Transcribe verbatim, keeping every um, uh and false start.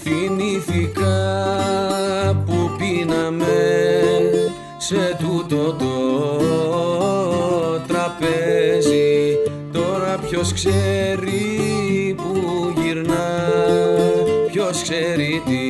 Θυμήθηκα που πίναμε σε τούτο το τραπέζι. Τώρα ποιος ξέρει που γυρνά, ποιος ξέρει τι